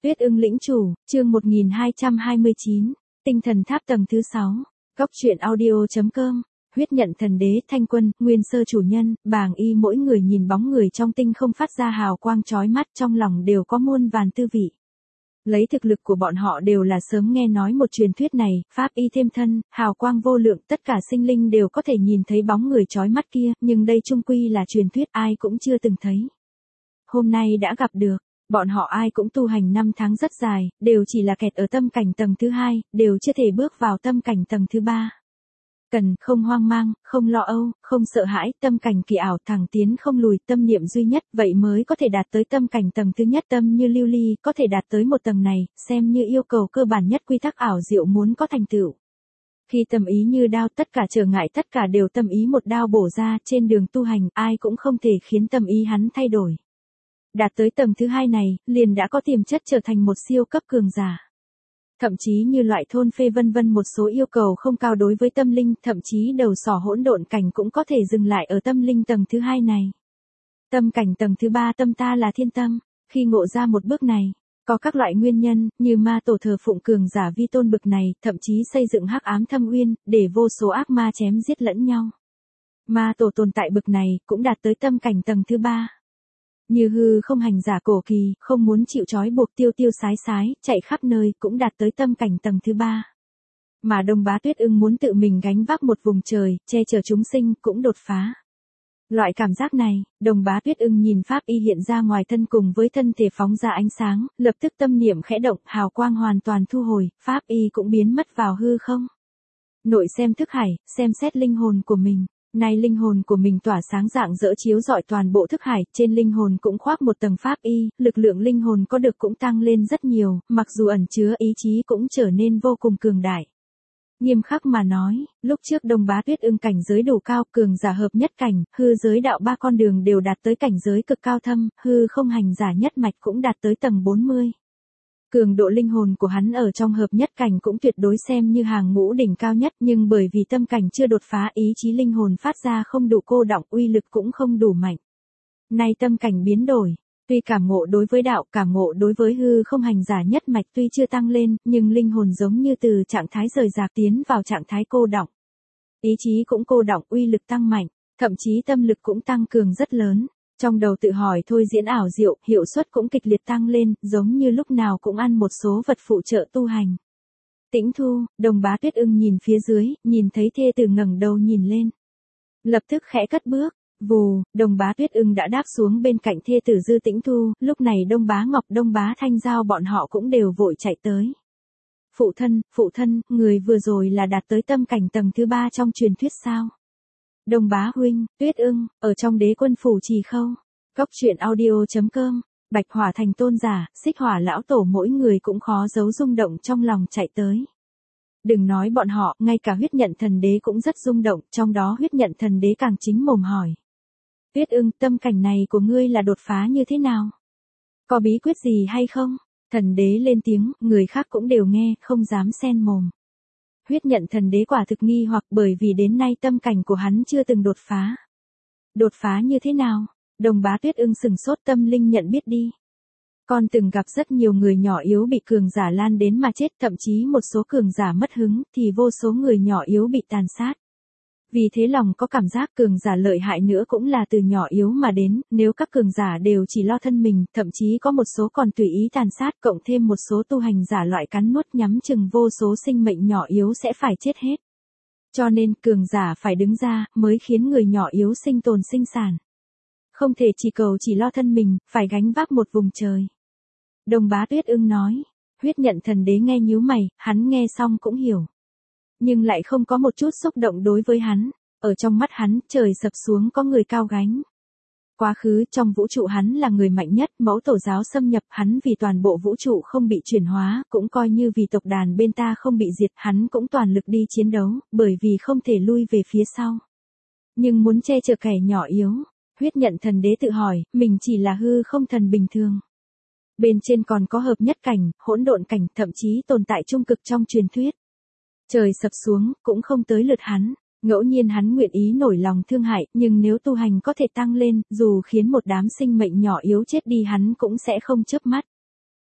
Tuyết ưng lĩnh chủ, chương 1229, tinh thần tháp tầng thứ 6, góc truyện audio.com, huyết nhận thần đế Thanh Quân, nguyên sơ chủ nhân, bàng y mỗi người nhìn bóng người trong tinh không phát ra hào quang chói mắt trong lòng đều có muôn vàn tư vị. Lấy thực lực của bọn họ đều là sớm nghe nói một truyền thuyết này, pháp y thêm thân, hào quang vô lượng, tất cả sinh linh đều có thể nhìn thấy bóng người chói mắt kia, nhưng đây chung quy là truyền thuyết ai cũng chưa từng thấy. Hôm nay đã gặp được. Bọn họ ai cũng tu hành 5 tháng rất dài, đều chỉ là kẹt ở tâm cảnh tầng thứ 2, đều chưa thể bước vào tâm cảnh tầng thứ 3. Cần, không hoang mang, không lo âu, không sợ hãi, tâm cảnh kỳ ảo thẳng tiến không lùi, tâm niệm duy nhất, vậy mới có thể đạt tới tâm cảnh tầng thứ nhất. Tâm như lưu ly, có thể đạt tới một tầng này, xem như yêu cầu cơ bản nhất quy tắc ảo diệu muốn có thành tựu. Khi tâm ý như đao, tất cả trở ngại tất cả đều tâm ý một đao bổ ra, trên đường tu hành, ai cũng không thể khiến tâm ý hắn thay đổi. Đạt tới tầng thứ 2 này, liền đã có tiềm chất trở thành một siêu cấp cường giả. Thậm chí như loại thôn phê vân vân một số yêu cầu không cao đối với tâm linh, thậm chí đầu sỏ hỗn độn cảnh cũng có thể dừng lại ở tâm linh tầng thứ 2 này. Tâm cảnh tầng thứ 3 tâm ta là thiên tâm, khi ngộ ra một bước này, có các loại nguyên nhân, như ma tổ thờ phụng cường giả vi tôn bực này, thậm chí xây dựng hắc ám thâm uyên, để vô số ác ma chém giết lẫn nhau. Ma tổ tồn tại bực này, cũng đạt tới tâm cảnh tầng thứ 3. Như hư không hành giả cổ kỳ, không muốn chịu trói buộc tiêu tiêu sái sái, chạy khắp nơi, cũng đạt tới tâm cảnh tầng thứ 3. Mà Đông Bá Tuyết ưng muốn tự mình gánh vác một vùng trời, che chở chúng sinh, cũng đột phá. Loại cảm giác này, Đông Bá Tuyết ưng nhìn pháp y hiện ra ngoài thân cùng với thân thể phóng ra ánh sáng, lập tức tâm niệm khẽ động, hào quang hoàn toàn thu hồi, pháp y cũng biến mất vào hư không. Nội xem thức hải, xem xét linh hồn của mình. Nay linh hồn của mình tỏa sáng rạng rỡ chiếu rọi toàn bộ thức hải, trên linh hồn cũng khoác một tầng pháp y, lực lượng linh hồn có được cũng tăng lên rất nhiều, mặc dù ẩn chứa ý chí cũng trở nên vô cùng cường đại. Nghiêm khắc mà nói, lúc trước Đông Bá Tuyết ưng cảnh giới đủ cao, cường giả hợp nhất cảnh, hư giới đạo 3 con đường đều đạt tới cảnh giới cực cao thâm, hư không hành giả nhất mạch cũng đạt tới tầng 40. Cường độ linh hồn của hắn ở trong hợp nhất cảnh cũng tuyệt đối xem như hàng ngũ đỉnh cao nhất, nhưng bởi vì tâm cảnh chưa đột phá, ý chí linh hồn phát ra không đủ cô đọng, uy lực cũng không đủ mạnh. Nay tâm cảnh biến đổi, tuy cảm ngộ đối với đạo, cảm ngộ đối với hư không hành giả nhất mạch tuy chưa tăng lên, nhưng linh hồn giống như từ trạng thái rời rạc tiến vào trạng thái cô đọng. Ý chí cũng cô đọng, uy lực tăng mạnh, thậm chí tâm lực cũng tăng cường rất lớn. Trong đầu tự hỏi thôi diễn ảo diệu, hiệu suất cũng kịch liệt tăng lên, giống như lúc nào cũng ăn một số vật phụ trợ tu hành. Tĩnh thu, Đông Bá Tuyết ưng nhìn phía dưới, nhìn thấy thê tử ngẩng đầu nhìn lên. Lập tức khẽ cất bước, vù, Đông Bá Tuyết ưng đã đáp xuống bên cạnh thê tử Dư Tĩnh Thu, lúc này Đông Bá Ngọc, Đông Bá Thanh Giao bọn họ cũng đều vội chạy tới. Phụ thân, người vừa rồi là đạt tới tâm cảnh tầng thứ 3 trong truyền thuyết sao? Đông Bá huynh, Tuyết ưng, ở trong đế quân phủ trì khâu. Góc truyện audio.com, Bạch Hỏa thành tôn giả, Xích Hỏa lão tổ mỗi người cũng khó giấu rung động trong lòng chạy tới. Đừng nói bọn họ, ngay cả huyết nhận thần đế cũng rất rung động, trong đó huyết nhận thần đế càng chính mồm hỏi. Tuyết ưng, tâm cảnh này của ngươi là đột phá như thế nào? Có bí quyết gì hay không? Thần đế lên tiếng, người khác cũng đều nghe, không dám xen mồm. Huyết nhận thần đế quả thực nghi hoặc bởi vì đến nay tâm cảnh của hắn chưa từng đột phá. Đột phá như thế nào? Đông Bá Tuyết ưng sừng sốt, tâm linh nhận biết đi. Con từng gặp rất nhiều người nhỏ yếu bị cường giả lan đến mà chết, thậm chí một số cường giả mất hứng, thì vô số người nhỏ yếu bị tàn sát. Vì thế lòng có cảm giác cường giả lợi hại nữa cũng là từ nhỏ yếu mà đến, nếu các cường giả đều chỉ lo thân mình, thậm chí có một số còn tùy ý tàn sát, cộng thêm một số tu hành giả loại cắn nuốt nhắm chừng vô số sinh mệnh nhỏ yếu sẽ phải chết hết. Cho nên cường giả phải đứng ra, mới khiến người nhỏ yếu sinh tồn sinh sản. Không thể chỉ cầu chỉ lo thân mình, phải gánh vác một vùng trời. Đông Bá Tuyết ưng nói, huyết nhận thần đế nghe nhíu mày, hắn nghe xong cũng hiểu. Nhưng lại không có một chút xúc động đối với hắn, ở trong mắt hắn, trời sập xuống có người cao gánh. Quá khứ trong vũ trụ hắn là người mạnh nhất, mẫu tổ giáo xâm nhập hắn vì toàn bộ vũ trụ không bị chuyển hóa, cũng coi như vì tộc đàn bên ta không bị diệt, hắn cũng toàn lực đi chiến đấu, bởi vì không thể lui về phía sau. Nhưng muốn che chở kẻ nhỏ yếu, huyết nhận thần đế tự hỏi, mình chỉ là hư không thần bình thường. Bên trên còn có hợp nhất cảnh, hỗn độn cảnh, thậm chí tồn tại trung cực trong truyền thuyết. Trời sập xuống, cũng không tới lượt hắn, ngẫu nhiên hắn nguyện ý nổi lòng thương hại, nhưng nếu tu hành có thể tăng lên, dù khiến một đám sinh mệnh nhỏ yếu chết đi hắn cũng sẽ không chớp mắt.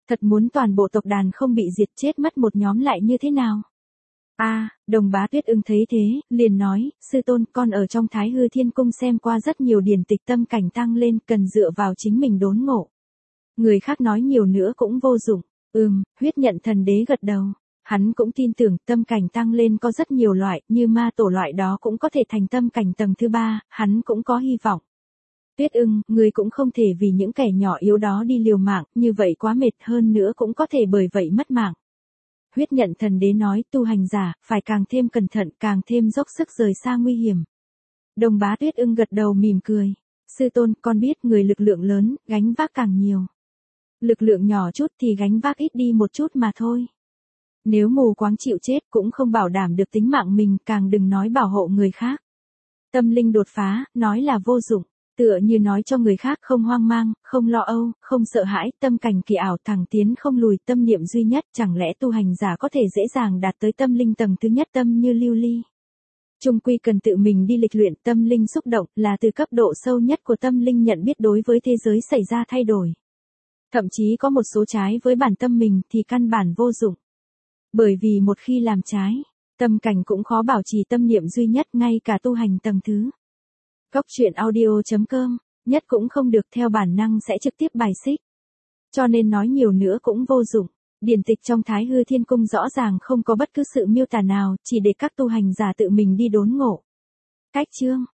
Thật muốn toàn bộ tộc đàn không bị diệt chết mất một nhóm lại như thế nào? Đồng Bá Tuyết Ưng thấy thế, liền nói, sư tôn, con ở trong Thái Hư Thiên Cung xem qua rất nhiều điển tịch, tâm cảnh tăng lên, cần dựa vào chính mình đốn ngộ. Người khác nói nhiều nữa cũng vô dụng. Huyết Nhận Thần Đế gật đầu. Hắn cũng tin tưởng tâm cảnh tăng lên có rất nhiều loại, như ma tổ loại đó cũng có thể thành tâm cảnh tầng thứ 3, hắn cũng có hy vọng. Tuyết Ưng, người cũng không thể vì những kẻ nhỏ yếu đó đi liều mạng, như vậy quá mệt, hơn nữa cũng có thể bởi vậy mất mạng. Huyết Nhận Thần Đế nói, tu hành giả, phải càng thêm cẩn thận, càng thêm dốc sức rời xa nguy hiểm. Đồng Bá Tuyết Ưng gật đầu mỉm cười. Sư tôn, con biết người lực lượng lớn, gánh vác càng nhiều. Lực lượng nhỏ chút thì gánh vác ít đi một chút mà thôi. Nếu mù quáng chịu chết cũng không bảo đảm được tính mạng mình, càng đừng nói bảo hộ người khác. Tâm linh đột phá, nói là vô dụng. Tựa như nói cho người khác không hoang mang, không lo âu, không sợ hãi, tâm cảnh kỳ ảo thẳng tiến không lùi, tâm niệm duy nhất, chẳng lẽ tu hành giả có thể dễ dàng đạt tới tâm linh tầng thứ nhất, tâm như lưu ly. Chung quy cần tự mình đi lịch luyện, tâm linh xúc động, là từ cấp độ sâu nhất của tâm linh nhận biết đối với thế giới xảy ra thay đổi. Thậm chí có một số trái với bản tâm mình thì căn bản vô dụng. Bởi vì một khi làm trái, tâm cảnh cũng khó bảo trì tâm niệm duy nhất, ngay cả tu hành tầng thứ. Góc truyện audio.com, nhất cũng không được, theo bản năng sẽ trực tiếp bài xích. Cho nên nói nhiều nữa cũng vô dụng. Điển tịch trong Thái Hư Thiên Cung rõ ràng không có bất cứ sự miêu tả nào, chỉ để các tu hành giả tự mình đi đốn ngộ. Cách chương